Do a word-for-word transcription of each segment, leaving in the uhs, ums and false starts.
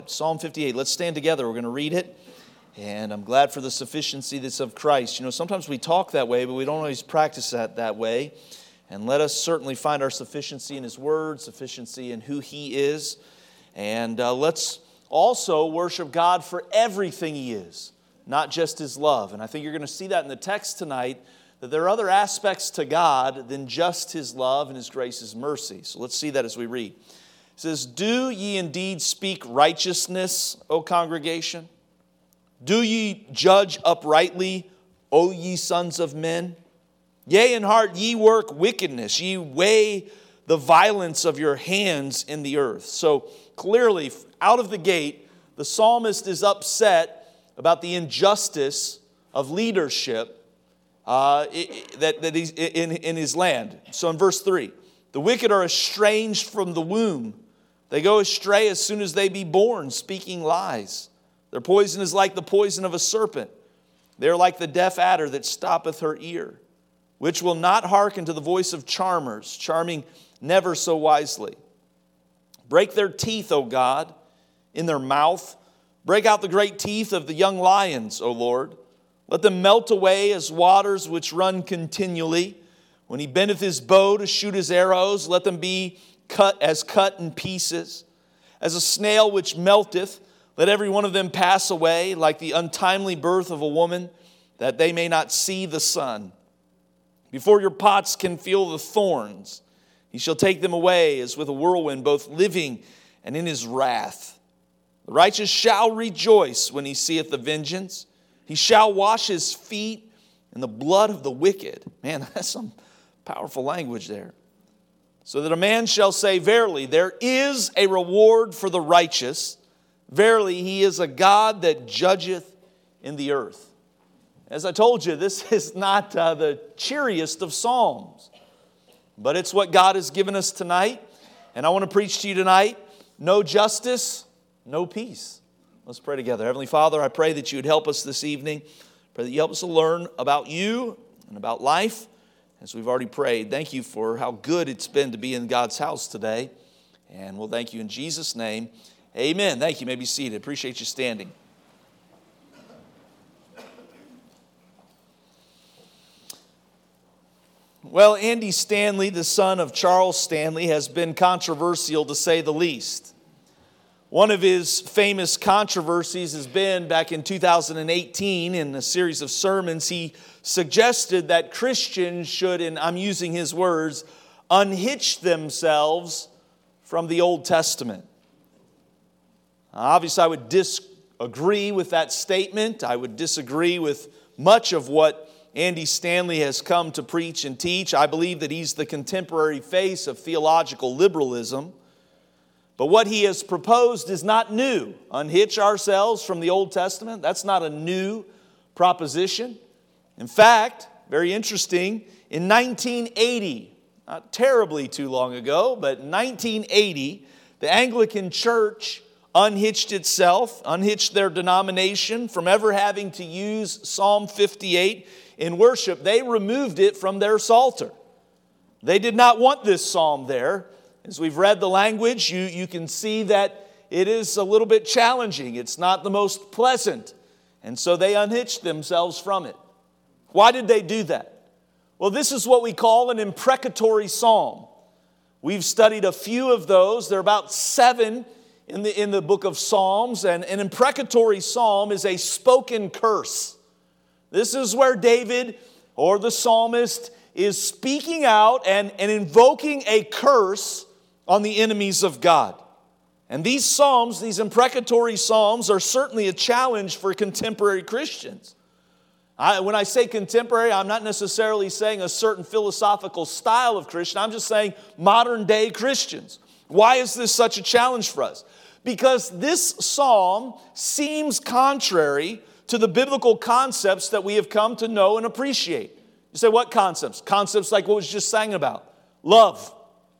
Psalm fifty-eight. Let's stand together. We're going to read it. And I'm glad for the sufficiency that's of Christ. You know, sometimes we talk that way, but we don't always practice that that way. And let us certainly find our sufficiency in His Word, sufficiency in who He is. And uh, let's also worship God for everything He is, not just His love. And I think you're going to see that in the text tonight, that there are other aspects to God than just His love and His grace, His mercy. So let's see that as we read. It says, "Do ye indeed speak righteousness, O congregation? Do ye judge uprightly, O ye sons of men? Yea, in heart ye work wickedness, ye weigh the violence of your hands in the earth." So clearly, out of the gate, the psalmist is upset about the injustice of leadership uh, that, that he's in, in his land. So in verse three, "The wicked are estranged from the womb. They go astray as soon as they be born, speaking lies. Their poison is like the poison of a serpent. They are like the deaf adder that stoppeth her ear, which will not hearken to the voice of charmers, charming never so wisely. Break their teeth, O God, in their mouth. Break out the great teeth of the young lions, O Lord. Let them melt away as waters which run continually. When he bendeth his bow to shoot his arrows, let them be cut as cut in pieces. As a snail which melteth, let every one of them pass away, like the untimely birth of a woman, that they may not see the sun. Before your pots can feel the thorns, he shall take them away as with a whirlwind, both living and in his wrath. The righteous shall rejoice when he seeth the vengeance. He shall wash his feet in the blood of the wicked." Man, that's some powerful language there. "So that a man shall say, Verily, there is a reward for the righteous. Verily, he is a God that judgeth in the earth." As I told you, this is not uh, the cheeriest of psalms, but it's what God has given us tonight. And I want to preach to you tonight, no justice, no peace. Let's pray together. Heavenly Father, I pray that you would help us this evening. Pray that you help us to learn about you and about life, as we've already prayed. Thank you for how good it's been to be in God's house today. And we'll thank you in Jesus' name. Amen. Thank you. You may be seated. Appreciate you standing. Well, Andy Stanley, the son of Charles Stanley, has been controversial to say the least. One of his famous controversies has been back in two thousand eighteen in a series of sermons. He suggested that Christians should, and I'm using his words, unhitch themselves from the Old Testament. Obviously, I would disagree with that statement. I would disagree with much of what Andy Stanley has come to preach and teach. I believe that he's the contemporary face of theological liberalism. But what he has proposed is not new. Unhitch ourselves from the Old Testament. That's not a new proposition. In fact, very interesting, in nineteen eighty, not terribly too long ago, but in nineteen eighty, the Anglican Church unhitched itself, unhitched their denomination from ever having to use Psalm fifty-eight in worship. They removed it from their psalter. They did not want this psalm there. As we've read the language, you, you can see that it is a little bit challenging. It's not the most pleasant. And so they unhitched themselves from it. Why did they do that? Well, this is what we call an imprecatory psalm. We've studied a few of those. There are about seven in the, in the book of Psalms. And an imprecatory psalm is a spoken curse. This is where David or the psalmist is speaking out and, and invoking a curse on the enemies of God. And these psalms, these imprecatory psalms, are certainly a challenge for contemporary Christians. I, when I say contemporary, I'm not necessarily saying a certain philosophical style of Christian. I'm just saying modern day Christians. Why is this such a challenge for us? Because this psalm seems contrary to the biblical concepts that we have come to know and appreciate. You say, what concepts? Concepts like what was just sang about. Love.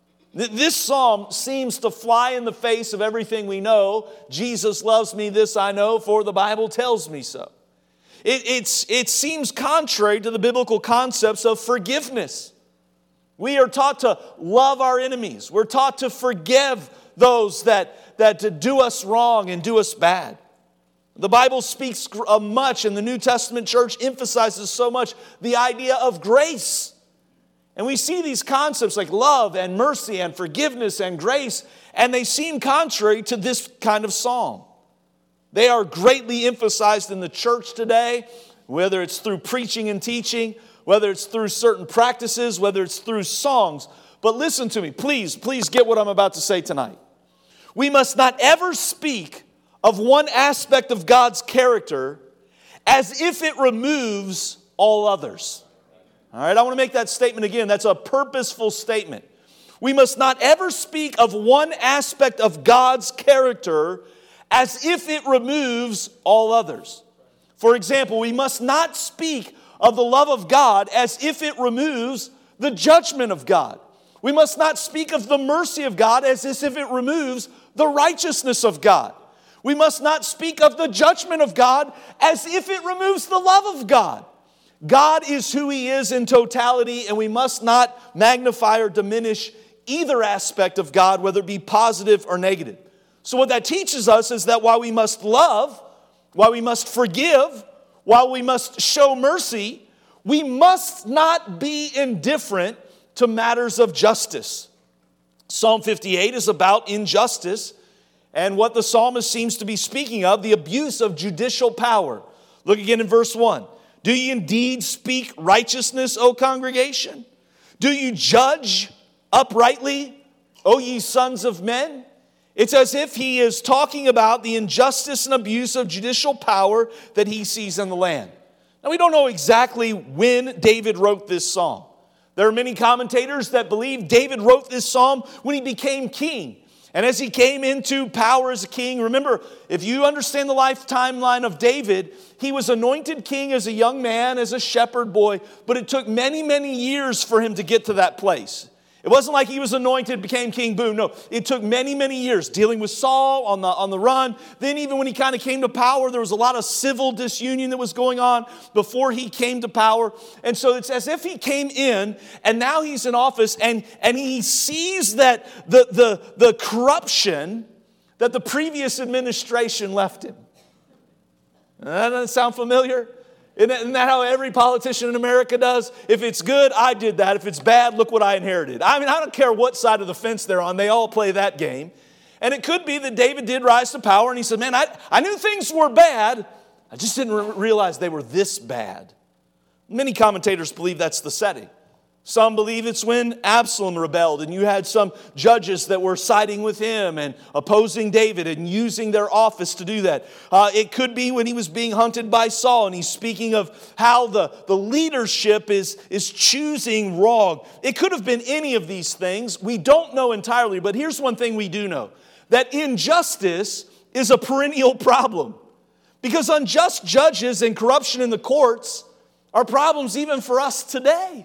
This psalm seems to fly in the face of everything we know. Jesus loves me, this I know, for the Bible tells me so. It, it's, it seems contrary to the biblical concepts of forgiveness. We are taught to love our enemies. We're taught to forgive those that, that do us wrong and do us bad. The Bible speaks much, and the New Testament church emphasizes so much the idea of grace. And we see these concepts like love and mercy and forgiveness and grace, and they seem contrary to this kind of psalm. They are greatly emphasized in the church today, whether it's through preaching and teaching, whether it's through certain practices, whether it's through songs. But listen to me, please, please get what I'm about to say tonight. We must not ever speak of one aspect of God's character as if it removes all others. All right, I want to make that statement again. That's a purposeful statement. We must not ever speak of one aspect of God's character as if it removes all others. For example, we must not speak of the love of God as if it removes the judgment of God. We must not speak of the mercy of God as if it removes the righteousness of God. We must not speak of the judgment of God as if it removes the love of God. God is who He is in totality, and we must not magnify or diminish either aspect of God, whether it be positive or negative. So what that teaches us is that while we must love, while we must forgive, while we must show mercy, we must not be indifferent to matters of justice. Psalm fifty-eight is about injustice and what the psalmist seems to be speaking of, the abuse of judicial power. Look again in verse one. Do you indeed speak righteousness, O congregation? Do you judge uprightly, O ye sons of men? It's as if he is talking about the injustice and abuse of judicial power that he sees in the land. Now, we don't know exactly when David wrote this psalm. There are many commentators that believe David wrote this psalm when he became king. And as he came into power as a king, remember, if you understand the life timeline of David, he was anointed king as a young man, as a shepherd boy, but it took many, many years for him to get to that place. It wasn't like he was anointed, became king, boom. No, it took many, many years dealing with Saul on the, on the run. Then even when he kind of came to power, there was a lot of civil disunion that was going on before he came to power. And so it's as if he came in and now he's in office and, and he sees that the, the, the corruption that the previous administration left him. That doesn't sound familiar? Isn't that, isn't that how every politician in America does? If it's good, I did that. If it's bad, look what I inherited. I mean, I don't care what side of the fence they're on. They all play that game. And it could be that David did rise to power and he said, man, I, I knew things were bad. I just didn't re- realize they were this bad. Many commentators believe that's the setting. Some believe it's when Absalom rebelled and you had some judges that were siding with him and opposing David and using their office to do that. Uh, it could be when he was being hunted by Saul and he's speaking of how the, the leadership is, is choosing wrong. It could have been any of these things. We don't know entirely, but here's one thing we do know. That injustice is a perennial problem. Because unjust judges and corruption in the courts are problems even for us today.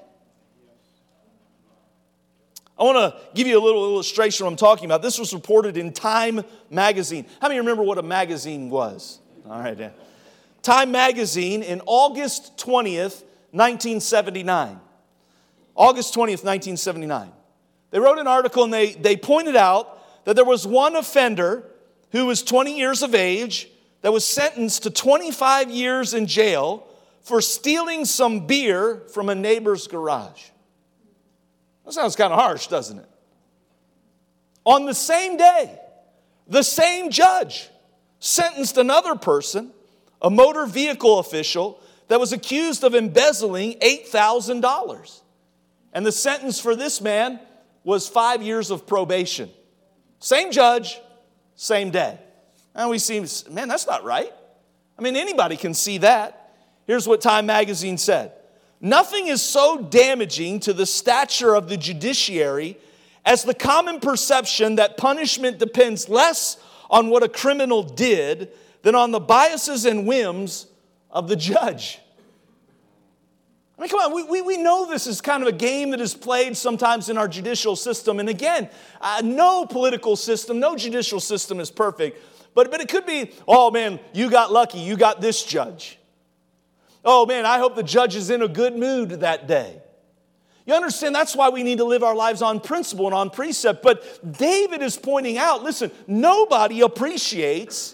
I want to give you a little illustration of what I'm talking about. This was reported in Time magazine. How many remember what a magazine was? All right, yeah. Time magazine in August twentieth, nineteen seventy-nine. August twentieth, nineteen seventy-nine. They wrote an article and they, they pointed out that there was one offender who was twenty years of age that was sentenced to twenty-five years in jail for stealing some beer from a neighbor's garage. That sounds kind of harsh, doesn't it? On the same day, the same judge sentenced another person, a motor vehicle official, that was accused of embezzling eight thousand dollars. And the sentence for this man was five years of probation. Same judge, same day. And we seem, man, that's not right. I mean, anybody can see that. Here's what Time magazine said. Nothing is so damaging to the stature of the judiciary as the common perception that punishment depends less on what a criminal did than on the biases and whims of the judge. I mean, come on, we, we, we know this is kind of a game that is played sometimes in our judicial system. And again, uh, no political system, no judicial system is perfect. But, but it could be, oh man, you got lucky, you got this judge. Oh man, I hope the judge is in a good mood that day. You understand, that's why we need to live our lives on principle and on precept. But David is pointing out, listen, nobody appreciates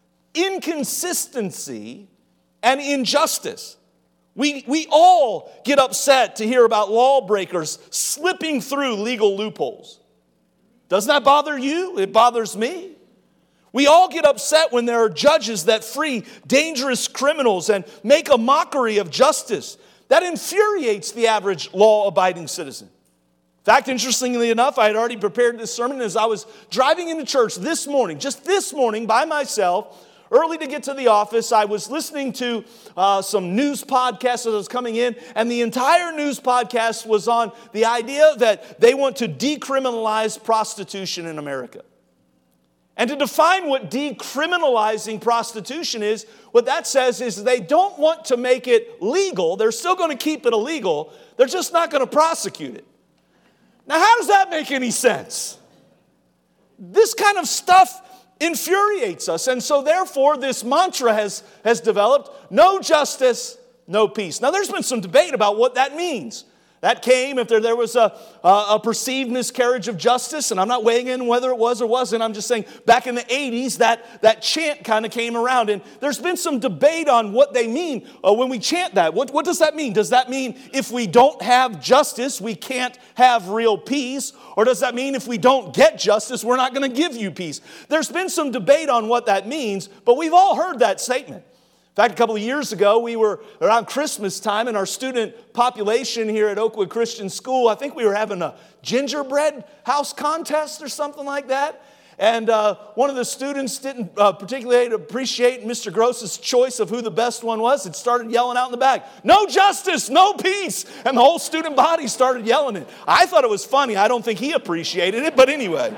inconsistency and injustice. We, we all get upset to hear about lawbreakers slipping through legal loopholes. Doesn't that bother you? It bothers me. We all get upset when there are judges that free dangerous criminals and make a mockery of justice. That infuriates the average law-abiding citizen. In fact, interestingly enough, I had already prepared this sermon as I was driving into church this morning, just this morning by myself, early to get to the office. I was listening to uh, some news podcasts as I was coming in, and the entire news podcast was on the idea that they want to decriminalize prostitution in America. And to define what decriminalizing prostitution is, what that says is they don't want to make it legal. They're still going to keep it illegal. They're just not going to prosecute it. Now, how does that make any sense? This kind of stuff infuriates us. And so therefore, this mantra has, has developed: no justice, no peace. Now, there's been some debate about what that means. That came if there, there was a, a, a perceived miscarriage of justice, and I'm not weighing in whether it was or wasn't. I'm just saying back in the eighties, that, that chant kind of came around, and there's been some debate on what they mean uh, when we chant that. What, what does that mean? Does that mean if we don't have justice, we can't have real peace? Or does that mean if we don't get justice, we're not going to give you peace? There's been some debate on what that means, but we've all heard that statement. In fact, a couple of years ago, we were around Christmas time, and our student population here at Oakwood Christian School, I think we were having a gingerbread house contest or something like that. And uh, one of the students didn't uh, particularly appreciate Mister Gross's choice of who the best one was. It started yelling out in the back, "No justice, no peace." And the whole student body started yelling it. I thought it was funny. I don't think he appreciated it, but anyway.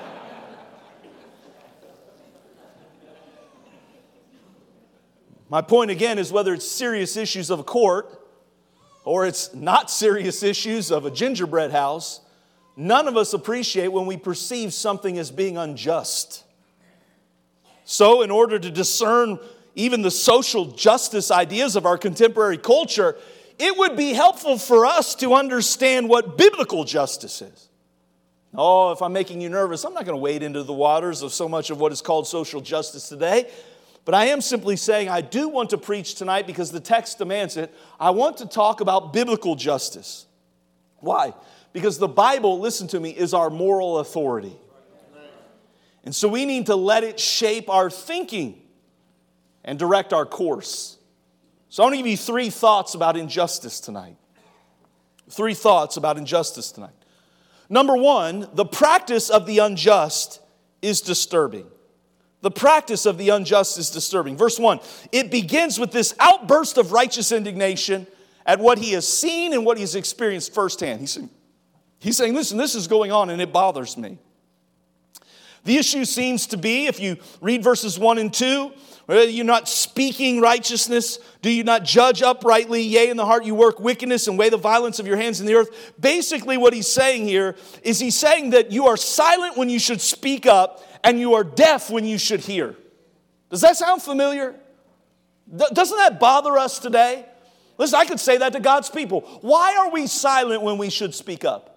My point again is whether it's serious issues of a court or it's not serious issues of a gingerbread house, none of us appreciate when we perceive something as being unjust. So in order to discern even the social justice ideas of our contemporary culture, it would be helpful for us to understand what biblical justice is. Oh, if I'm making you nervous, I'm not going to wade into the waters of so much of what is called social justice today. But I am simply saying I do want to preach tonight because the text demands it. I want to talk about biblical justice. Why? Because the Bible, listen to me, is our moral authority. And so we need to let it shape our thinking and direct our course. So I want to give you three thoughts about injustice tonight. Three thoughts about injustice tonight. Number one, the practice of the unjust is disturbing. The practice of the unjust is disturbing. Verse one, it begins with this outburst of righteous indignation at what he has seen and what he's experienced firsthand. He's saying, he's saying, listen, this is going on and it bothers me. The issue seems to be, if you read verses one and two, you're not speaking righteousness. Do you not judge uprightly? Yea, in the heart you work wickedness and weigh the violence of your hands in the earth. Basically what he's saying here is he's saying that you are silent when you should speak up and you are deaf when you should hear. Does that sound familiar? Doesn't that bother us today? Listen, I could say that to God's people. Why are we silent when we should speak up?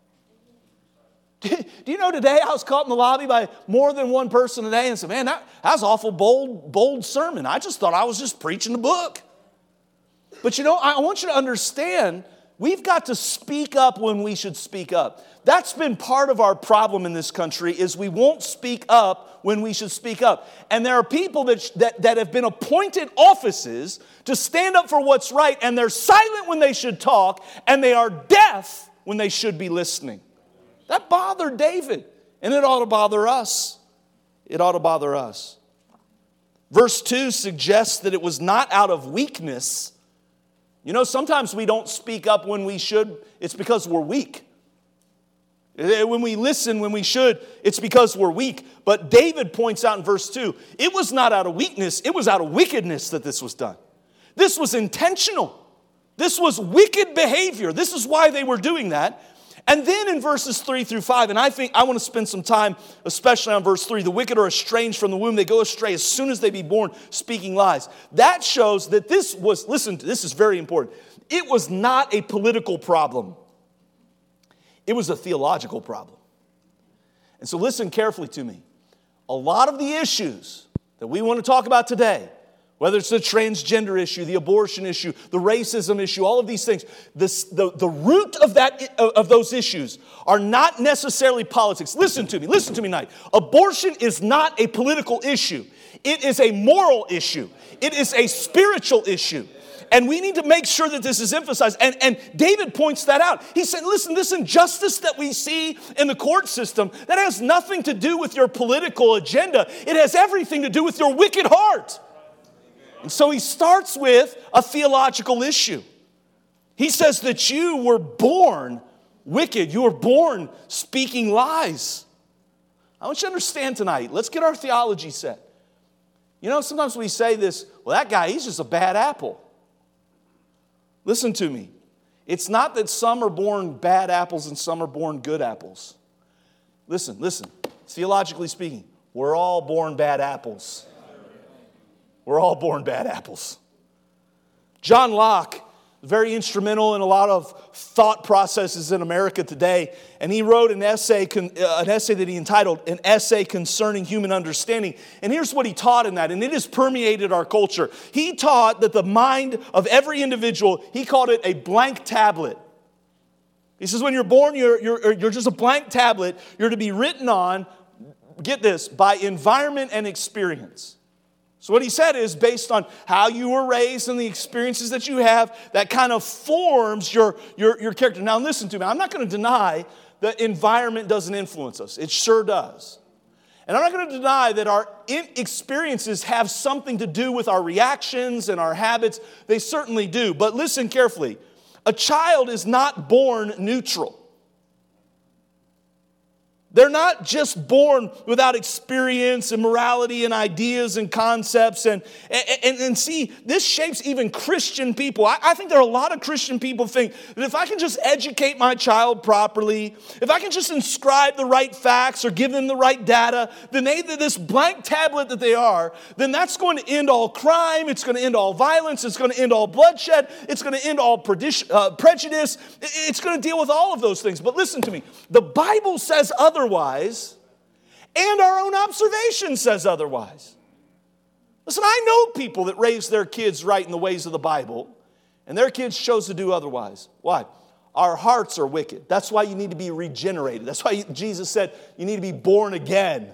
Do you know today I was caught in the lobby by more than one person today and said, man, that, that was an awful bold, bold sermon. I just thought I was just preaching the book. But you know, I want you to understand, we've got to speak up when we should speak up. That's been part of our problem in this country is we won't speak up when we should speak up. And there are people that, that, that have been appointed offices to stand up for what's right, and they're silent when they should talk, and they are deaf when they should be listening. That bothered David, and it ought to bother us. It ought to bother us. Verse two suggests that it was not out of weakness. You know, sometimes we don't speak up when we should. It's because we're weak. When we listen when we should, it's because we're weak. But David points out in verse two, it was not out of weakness, it was out of wickedness that this was done. This was intentional. This was wicked behavior. This is why they were doing that. And then in verses three through five, and I think I want to spend some time, especially on verse three, the wicked are estranged from the womb. They go astray as soon as they be born, speaking lies. That shows that this was, listen, this is very important. It was not a political problem. It was a theological problem. And so listen carefully to me. A lot of the issues that we want to talk about today, whether it's the transgender issue, the abortion issue, the racism issue, all of these things, this, the, the root of, that, of those issues are not necessarily politics. Listen to me, listen to me tonight. Abortion is not a political issue. It is a moral issue. It is a spiritual issue. And we need to make sure that this is emphasized. And, and David points that out. He said, listen, this injustice that we see in the court system, that has nothing to do with your political agenda. It has everything to do with your wicked heart. And so he starts with a theological issue. He says that you were born wicked. You were born speaking lies. I want you to understand tonight. Let's get our theology set. You know, sometimes we say this, well, that guy, he's just a bad apple. Listen to me. It's not that some are born bad apples and some are born good apples. Listen, listen. Theologically speaking, we're all born bad apples. We're all born bad apples. John Locke, very instrumental in a lot of thought processes in America today, and he wrote an essay, an essay that he entitled An Essay Concerning Human Understanding. And here's what he taught in that, and it has permeated our culture. He taught that the mind of every individual, he called it a blank tablet. He says when you're born, you're, you're, you're just a blank tablet. You're to be written on, get this, by environment and experience. So what he said is based on how you were raised and the experiences that you have, that kind of forms your, your, your character. Now listen to me, I'm not going to deny that environment doesn't influence us. It sure does. And I'm not going to deny that our experiences have something to do with our reactions and our habits. They certainly do. But listen carefully. A child is not born neutral. They're not just born without experience and morality and ideas and concepts. And, and, and see, this shapes even Christian people. I, I think there are a lot of Christian people think that if I can just educate my child properly, if I can just inscribe the right facts or give them the right data, then they, this blank tablet that they are, then that's going to end all crime. It's going to end all violence. It's going to end all bloodshed. It's going to end all prejudice. It's going to deal with all of those things. But listen to me. The Bible says otherwise. Otherwise, and our own observation says otherwise. Listen, I know people that raise their kids right in the ways of the Bible, and their kids chose to do otherwise. Why? Our hearts are wicked. That's why you need to be regenerated. That's why Jesus said you need to be born again.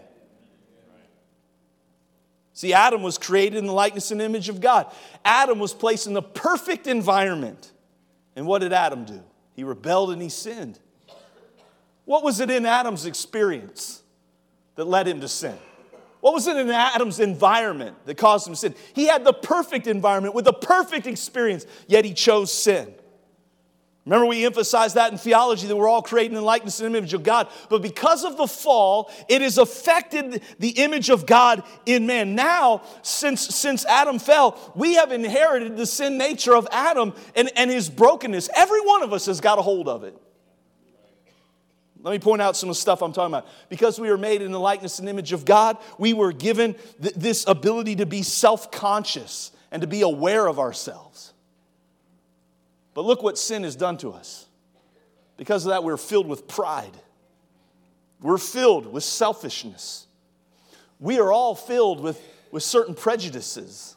See, Adam was created in the likeness and image of God. Adam was placed in the perfect environment. And what did Adam do? He rebelled and he sinned. What was it in Adam's experience that led him to sin? What was it in Adam's environment that caused him to sin? He had the perfect environment with the perfect experience, yet he chose sin. Remember, we emphasized that in theology, that we're all created in the likeness and image of God. But because of the fall, it has affected the image of God in man. Now, since, since Adam fell, we have inherited the sin nature of Adam and, and his brokenness. Every one of us has got a hold of it. Let me point out some of the stuff I'm talking about. Because we were made in the likeness and image of God, we were given th- this ability to be self-conscious and to be aware of ourselves. But look what sin has done to us. Because of that, we're filled with pride. We're filled with selfishness. We are all filled with, with certain prejudices.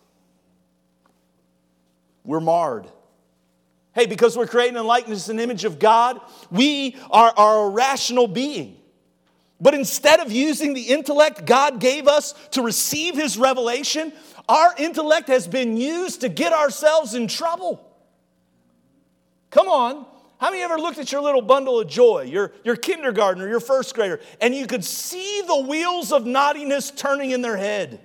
We're marred. Hey, because we're created in the likeness and image of God, we are, are a rational being. But instead of using the intellect God gave us to receive His revelation, our intellect has been used to get ourselves in trouble. Come on. How many ever looked at your little bundle of joy, your, your kindergartner, your first grader, and you could see the wheels of naughtiness turning in their head?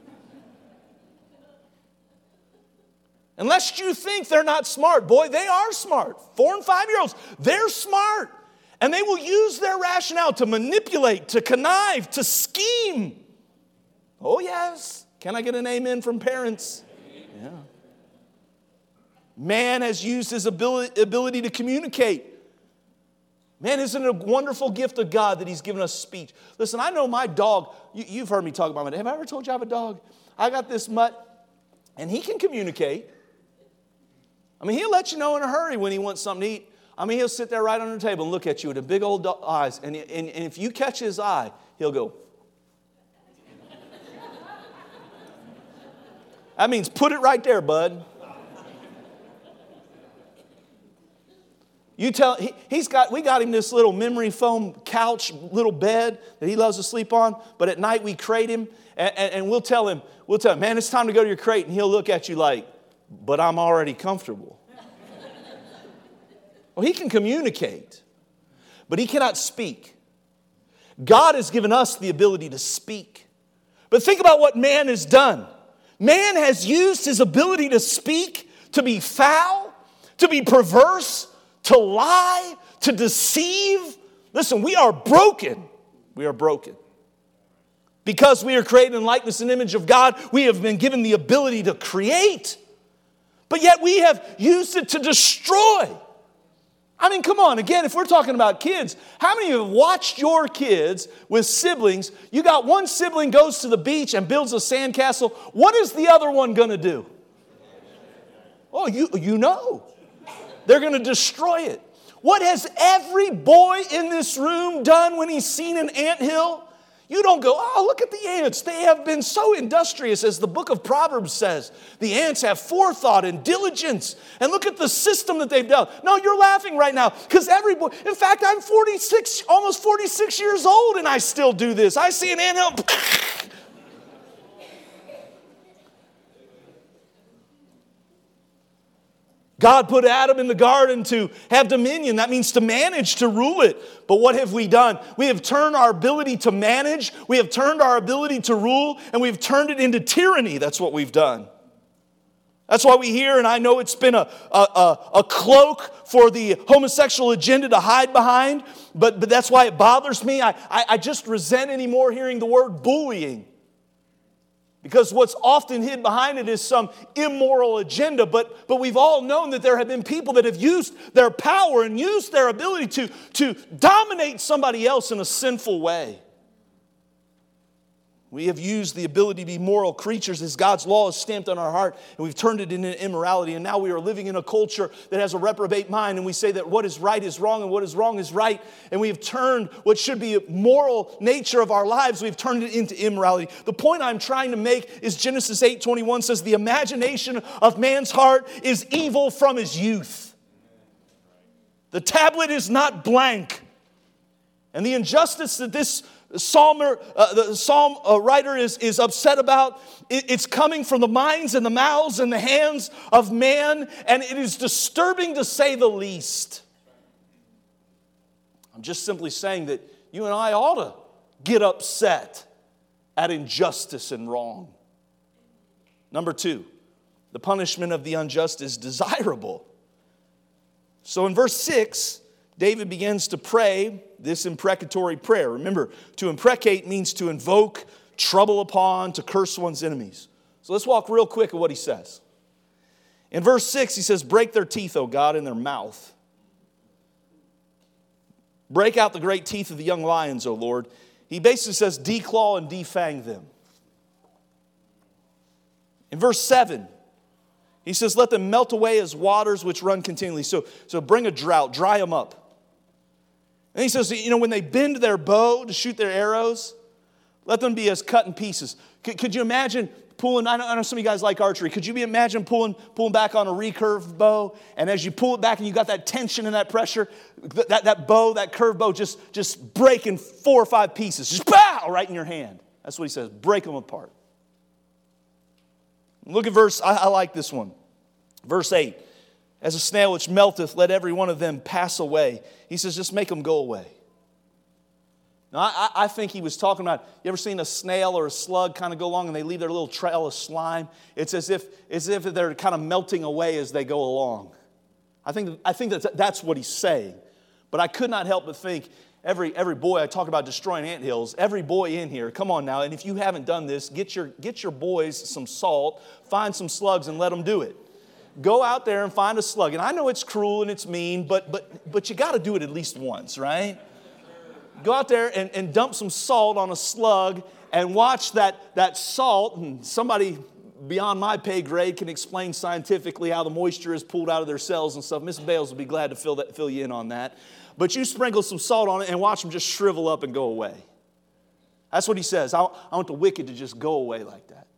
Unless you think they're not smart. Boy, they are smart. Four and five-year-olds, they're smart. And they will use their rationale to manipulate, to connive, to scheme. Oh, yes. Can I get an amen from parents? Yeah. Man has used his ability, ability to communicate. Man, isn't it a wonderful gift of God that He's given us speech? Listen, I know my dog. You, you've heard me talk about it. Have I ever told you I have a dog? I got this mutt, and he can communicate. I mean, he'll let you know in a hurry when he wants something to eat. I mean, he'll sit there right under the table and look at you with the big old eyes. And, and, and if you catch his eye, he'll go. That means put it right there, bud. You tell, he, he's got, we got him this little memory foam couch, little bed that he loves to sleep on. But at night we crate him and, and, and we'll tell him, we'll tell him, man, it's time to go to your crate. And he'll look at you like, but I'm already comfortable. Well, he can communicate, but he cannot speak. God has given us the ability to speak. But think about what man has done. Man has used his ability to speak to be foul, to be perverse, to lie, to deceive. Listen, we are broken. We are broken. Because we are created in likeness and image of God, we have been given the ability to create. But yet we have used it to destroy. I mean, come on. Again, if we're talking about kids, how many of you have watched your kids with siblings? You got one sibling goes to the beach and builds a sandcastle. What is the other one going to do? Oh, you, you know. They're going to destroy it. What has every boy in this room done when he's seen an anthill? You don't go, oh, look at the ants. They have been so industrious, as the book of Proverbs says. The ants have forethought and diligence. And look at the system that they've done. No, you're laughing right now because every boy, in fact, I'm forty-six, almost forty-six years old and I still do this. I see an anthill. God put Adam in the garden to have dominion. That means to manage, to rule it. But what have we done? We have turned our ability to manage, we have turned our ability to rule, and we've turned it into tyranny. That's what we've done. That's why we hear, and I know it's been a, a, a, a cloak for the homosexual agenda to hide behind, but, but that's why it bothers me. I, I, I just resent anymore hearing the word bullying. Because what's often hid behind it is some immoral agenda. But, but we've all known that there have been people that have used their power and used their ability to, to dominate somebody else in a sinful way. We have used the ability to be moral creatures as God's law is stamped on our heart, and we've turned it into immorality. And now we are living in a culture that has a reprobate mind, and we say that what is right is wrong and what is wrong is right. And we have turned what should be a moral nature of our lives, we've turned it into immorality. The point I'm trying to make is Genesis eight twenty-one says, the imagination of man's heart is evil from his youth. The tablet is not blank. And the injustice that this Psalmer, uh, the psalm uh, writer is, is upset about, it, it's coming from the minds and the mouths and the hands of man, and it is disturbing to say the least. I'm just simply saying that you and I ought to get upset at injustice and wrong. Number two, the punishment of the unjust is desirable. So in verse six, David begins to pray this imprecatory prayer. Remember, to imprecate means to invoke trouble upon, to curse one's enemies. So let's walk real quick at what he says. In verse six, he says, break their teeth, O God, in their mouth. Break out the great teeth of the young lions, O Lord. He basically says, declaw and defang them. In verse seven, he says, let them melt away as waters which run continually. So, so bring a drought, dry them up. And he says, you know, when they bend their bow to shoot their arrows, let them be as cut in pieces. Could, could you imagine pulling, I know, I know some of you guys like archery, could you imagine pulling, pulling back on a recurved bow, and as you pull it back and you got that tension and that pressure, that, that bow, that curved bow just, just break in four or five pieces, just pow, right in your hand. That's what he says, break them apart. Look at verse, I, I like this one. Verse eight. As a snail which melteth, let every one of them pass away. He says, just make them go away. Now, I, I think he was talking about, you ever seen a snail or a slug kind of go along and they leave their little trail of slime? It's as if, as if they're kind of melting away as they go along. I think, I think that that's what he's saying. But I could not help but think, every, every boy, I talk about destroying anthills, every boy in here, come on now, and if you haven't done this, get your, get your boys some salt, find some slugs and let them do it. Go out there and find a slug. And I know it's cruel and it's mean, but but but you got to do it at least once, right? Go out there and, and dump some salt on a slug and watch that, that salt, and somebody beyond my pay grade can explain scientifically how the moisture is pulled out of their cells and stuff. Miss Bales will be glad to fill, that, fill you in on that. But you sprinkle some salt on it and watch them just shrivel up and go away. That's what he says. I, I want the wicked to just go away like that.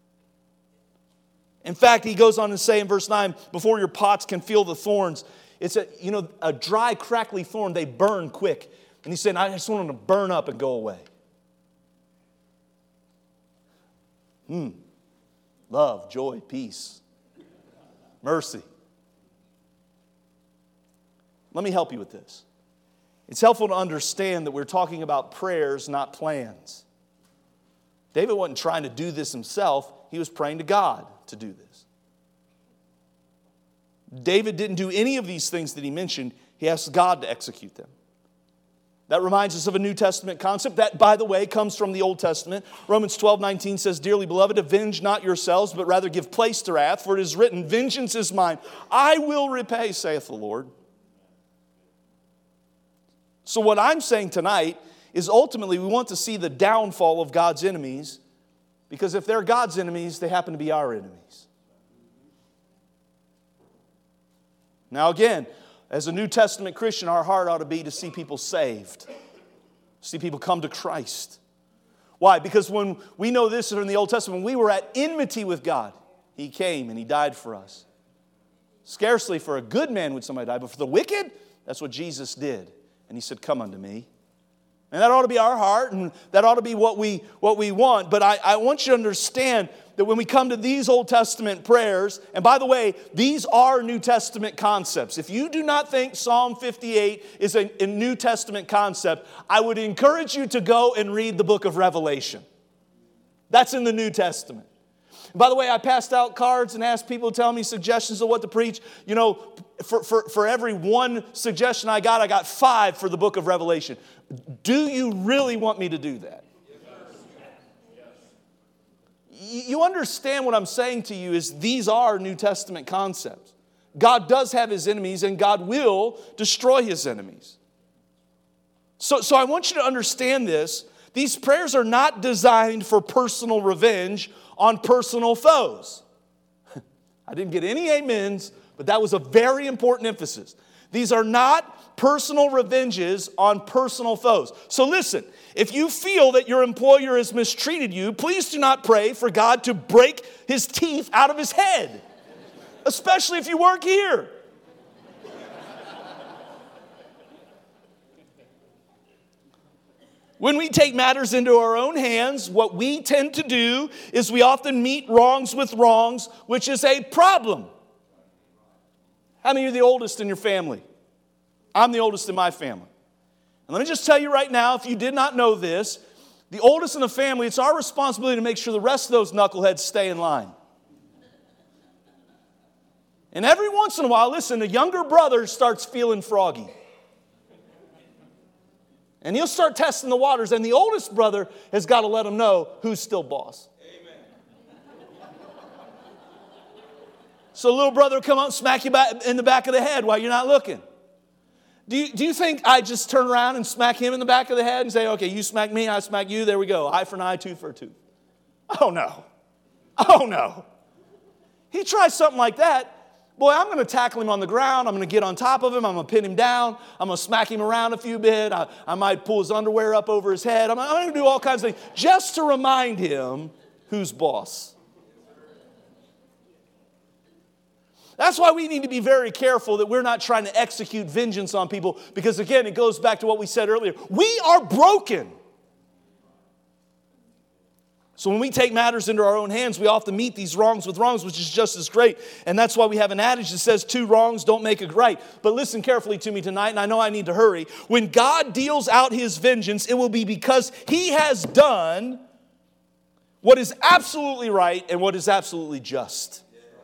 In fact, he goes on to say in verse nine, before your pots can feel the thorns, it's a, you know, a dry, crackly thorn, they burn quick. And he's saying, I just want them to burn up and go away. Hmm. Love, joy, peace, mercy. Let me help you with this. It's helpful to understand that we're talking about prayers, not plans. David wasn't trying to do this himself. He was praying to God to do this. David didn't do any of these things that he mentioned. He asked God to execute them. That reminds us of a New Testament concept that, by the way, comes from the Old Testament. Romans twelve nineteen says, Dearly beloved, avenge not yourselves, but rather give place to wrath, for it is written, Vengeance is mine. I will repay, saith the Lord. So what I'm saying tonight is ultimately we want to see the downfall of God's enemies, because if they're God's enemies, they happen to be our enemies. Now again, as a New Testament Christian, our heart ought to be to see people saved, see people come to Christ. Why? Because when we know this in the Old Testament, when we were at enmity with God, He came and He died for us. Scarcely for a good man would somebody die, but for the wicked, that's what Jesus did. And He said, come unto me. And that ought to be our heart, and that ought to be what we, what we want. But I, I want you to understand that when we come to these Old Testament prayers, and by the way, these are New Testament concepts. If you do not think Psalm fifty-eight is a, a New Testament concept, I would encourage you to go and read the book of Revelation. That's in the New Testament. By the way, I passed out cards and asked people to tell me suggestions of what to preach. You know, for, for, for every one suggestion I got, I got five for the book of Revelation. Do you really want me to do that? You understand what I'm saying to you is these are New Testament concepts. God does have His enemies, and God will destroy His enemies. So, so I want you to understand this. These prayers are not designed for personal revenge on personal foes. I didn't get any amens, but that was a very important emphasis. These are not personal revenges on personal foes. So listen, if you feel that your employer has mistreated you, please do not pray for God to break his teeth out of his head, especially if you work here. When we take matters into our own hands, what we tend to do is we often meet wrongs with wrongs, which is a problem. How many are the oldest in your family? I'm the oldest in my family. And let me just tell you right now, if you did not know this, the oldest in the family, it's our responsibility to make sure the rest of those knuckleheads stay in line. And every once in a while, listen, the younger brother starts feeling froggy. And he'll start testing the waters, and the oldest brother has got to let him know who's still boss. Amen. So little brother will come up and smack you back in the back of the head while you're not looking. Do you, do you think I just turn around and smack him in the back of the head and say, okay, you smack me, I smack you, there we go. Eye for an eye, tooth for a tooth. Oh, no. Oh, no. He tries something like that, boy, I'm going to tackle him on the ground. I'm going to get on top of him. I'm going to pin him down. I'm going to smack him around a few bit. I, I might pull his underwear up over his head. I'm, I'm going to do all kinds of things just to remind him who's boss. That's why we need to be very careful that we're not trying to execute vengeance on people, because again, it goes back to what we said earlier. We are broken. So when we take matters into our own hands, we often meet these wrongs with wrongs, which is just as great. And that's why we have an adage that says two wrongs don't make a right. But listen carefully to me tonight, and I know I need to hurry. When God deals out His vengeance, it will be because He has done what is absolutely right and what is absolutely just.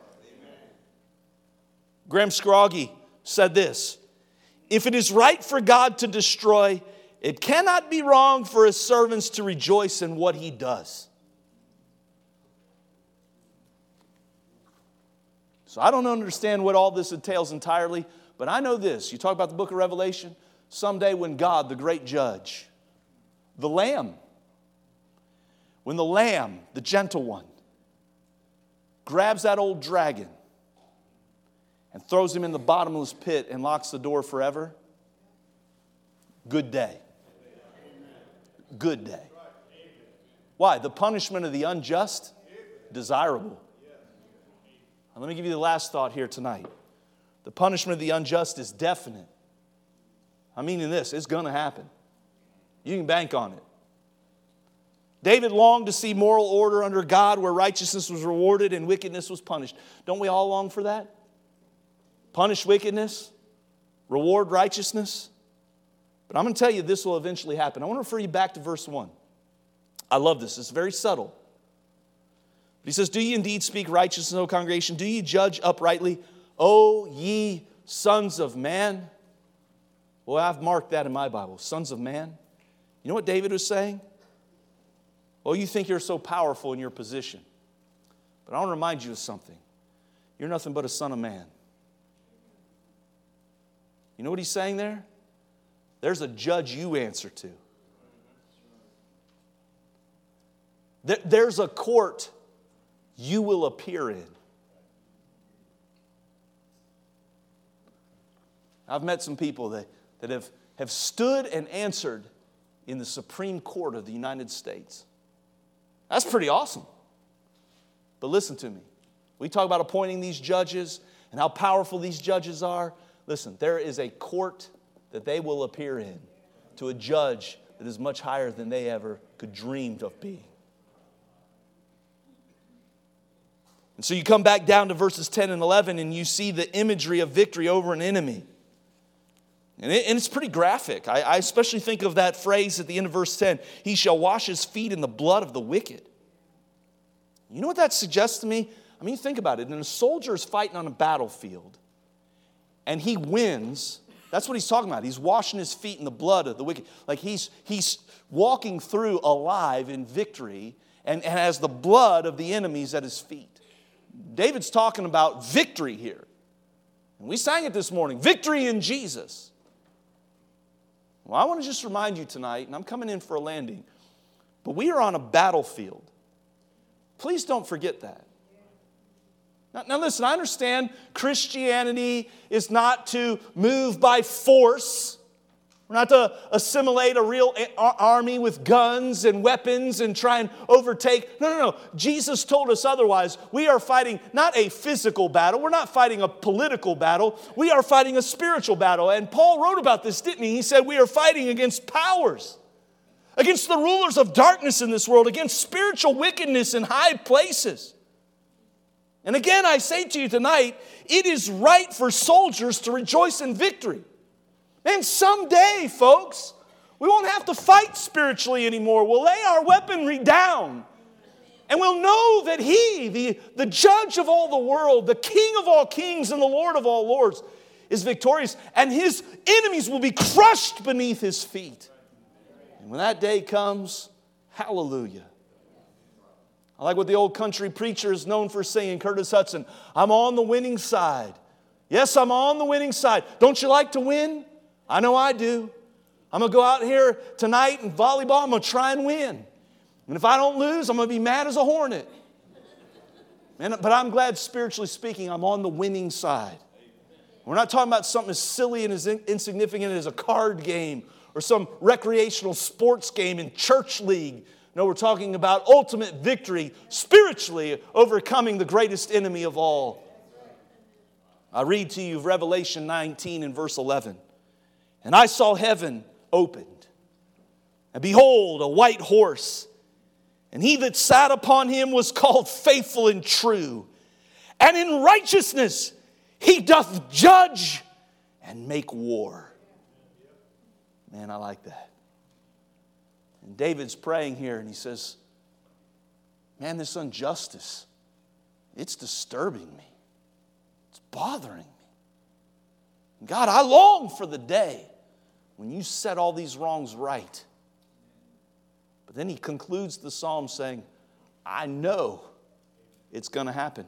Graham Scroggie said this: if it is right for God to destroy, it cannot be wrong for His servants to rejoice in what He does. So I don't understand what all this entails entirely, but I know this. You talk about the book of Revelation, someday when God, the great judge, the Lamb, when the Lamb, the gentle one, grabs that old dragon and throws him in the bottomless pit and locks the door forever, good day. Good day. Why? The punishment of the unjust? Desirable. Now, let me give you the last thought here tonight. The punishment of the unjust is definite. I mean in this, it's going to happen. You can bank on it. David longed to see moral order under God where righteousness was rewarded and wickedness was punished. Don't we all long for that? Punish wickedness, reward righteousness. But I'm going to tell you this will eventually happen. I want to refer you back to verse one. I love this. It's very subtle. But he says, do ye indeed speak righteousness, O congregation? Do ye judge uprightly, O ye sons of man? Well, I've marked that in my Bible, sons of man. You know what David was saying? Well, you think you're so powerful in your position. But I want to remind you of something. You're nothing but a son of man. You know what he's saying there? There's a judge you answer to. There's a court you will appear in. I've met some people that, that have, have stood and answered in the Supreme Court of the United States. That's pretty awesome. But listen to me. We talk about appointing these judges and how powerful these judges are. Listen, there is a court that they will appear in to a judge that is much higher than they ever could dream of being. And so you come back down to verses ten and eleven and you see the imagery of victory over an enemy. And, it, and it's pretty graphic. I, I especially think of that phrase at the end of verse ten. He shall wash his feet in the blood of the wicked. You know what that suggests to me? I mean, think about it. When a soldier is fighting on a battlefield and he wins, that's what he's talking about. He's washing his feet in the blood of the wicked. Like he's, he's walking through alive in victory and, and has the blood of the enemies at his feet. David's talking about victory here. And we sang it this morning, victory in Jesus. Well, I want to just remind you tonight, and I'm coming in for a landing, but we are on a battlefield. Please don't forget that. Now, now listen, I understand Christianity is not to move by force. We're not to assimilate a real army with guns and weapons and try and overtake. No, no, no. Jesus told us otherwise. We are fighting not a physical battle. We're not fighting a political battle. We are fighting a spiritual battle. And Paul wrote about this, didn't he? He said we are fighting against powers, against the rulers of darkness in this world, against spiritual wickedness in high places. And again, I say to you tonight, it is right for soldiers to rejoice in victory. And someday, folks, we won't have to fight spiritually anymore. We'll lay our weaponry down. And we'll know that He, the, the judge of all the world, the King of all kings and the Lord of all lords, is victorious. And His enemies will be crushed beneath His feet. And when that day comes, hallelujah. I like what the old country preacher is known for saying, Curtis Hudson, I'm on the winning side. Yes, I'm on the winning side. Don't you like to win? I know I do. I'm going to go out here tonight in volleyball. I'm going to try and win. And if I don't lose, I'm going to be mad as a hornet. And, but I'm glad, spiritually speaking, I'm on the winning side. We're not talking about something as silly and as insignificant as a card game or some recreational sports game in church league. No, we're talking about ultimate victory spiritually overcoming the greatest enemy of all. I read to you Revelation nineteen and verse eleven. And I saw heaven opened, and behold, a white horse. And he that sat upon him was called Faithful and True. And in righteousness he doth judge and make war. Man, I like that. And David's praying here and he says, man, this injustice, it's disturbing me. It's bothering me. God, I long for the day when you set all these wrongs right. But then he concludes the psalm saying, I know it's going to happen.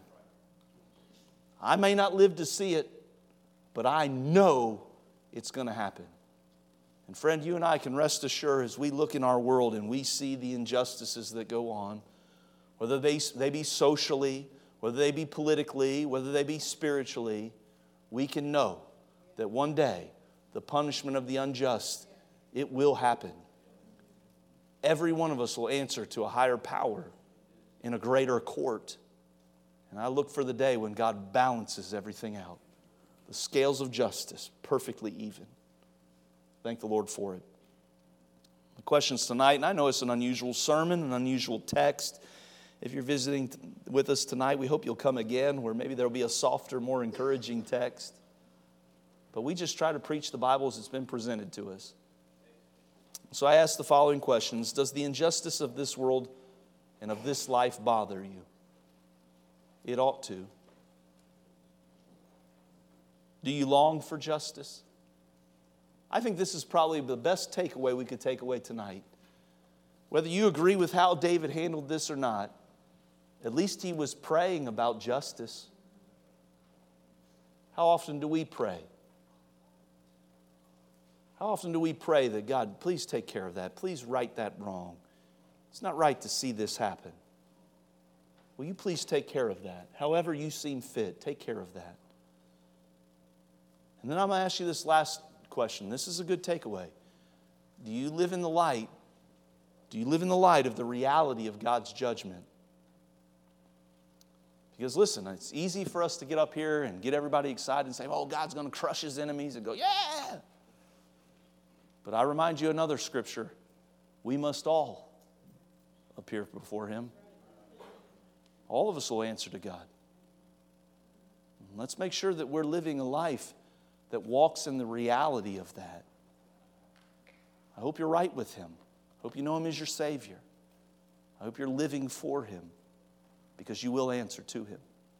I may not live to see it, but I know it's going to happen. And friend, you and I can rest assured as we look in our world and we see the injustices that go on, whether they, they be socially, whether they be politically, whether they be spiritually, we can know that one day the punishment of the unjust, it will happen. Every one of us will answer to a higher power in a greater court. And I look for the day when God balances everything out. The scales of justice perfectly even. Thank the Lord for it. The questions tonight, and I know it's an unusual sermon, an unusual text. If you're visiting with us tonight, we hope you'll come again where maybe there'll be a softer, more encouraging text. But we just try to preach the Bible as it's been presented to us. So I ask the following questions. Does the injustice of this world and of this life bother you? It ought to. Do you long for justice? I think this is probably the best takeaway we could take away tonight. Whether you agree with how David handled this or not, at least he was praying about justice. How often do we pray? How often do we pray that, God, please take care of that. Please right that wrong. It's not right to see this happen. Will you please take care of that? However you seem fit, take care of that. And then I'm going to ask you this last question. This is a good takeaway. Do you live in the light? Do you live in the light of the reality of God's judgment? Because listen, it's easy for us to get up here and get everybody excited and say, oh, God's going to crush his enemies, and go, yeah. But I remind you another scripture. We must all appear before him. All of us will answer to God. Let's make sure that we're living a life that walks in the reality of that. I hope you're right with him. I hope you know him as your Savior. I hope you're living for him, because you will answer to him.